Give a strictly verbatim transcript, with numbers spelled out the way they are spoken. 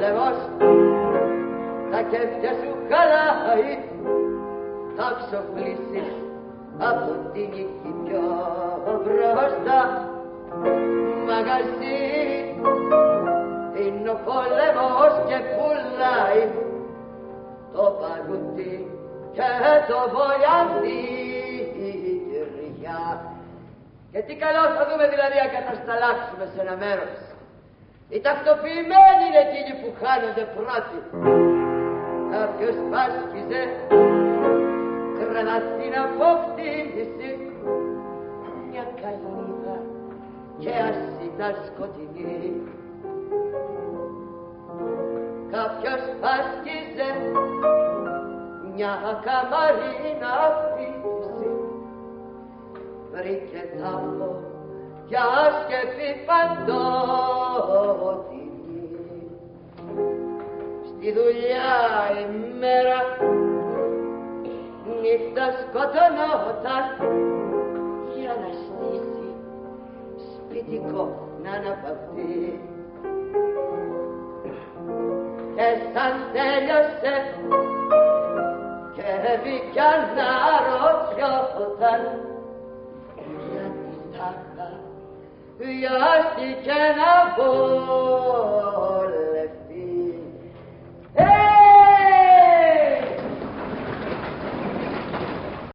πόλεμος τα κέφια σου χαλάει, θα ξοφλήσεις από την νίκη πιο μπροστά. Μαγαζί είναι ο πόλεμος και πουλάει το παγούτι και το βοιαντήρια. Και τι καλό θα δούμε δηλαδή αν κατασταλάξουμε σε ένα μέρος. Οι τακτοποιημένοι είναι εκείνοι που χάνονται πρώτοι. Κάποιος πάσκιζε κρεβάτι να αποκτήσει μια καλύβα και ας ήταν σκοτεινή. Κάποιος πάσκιζε μια καμαρή να αφήσει, βρήκε τάφο κι άσκεπη παντότινη. Στη δουλειά η μέρα νύχτα σκοτωνόταν για να στήσει σπιτικό να αναπαυτεί. Και σαν τέλειωσε και μπήκε να ρωτιόταν γιατί τάχα βιάστηκε να βολεύει.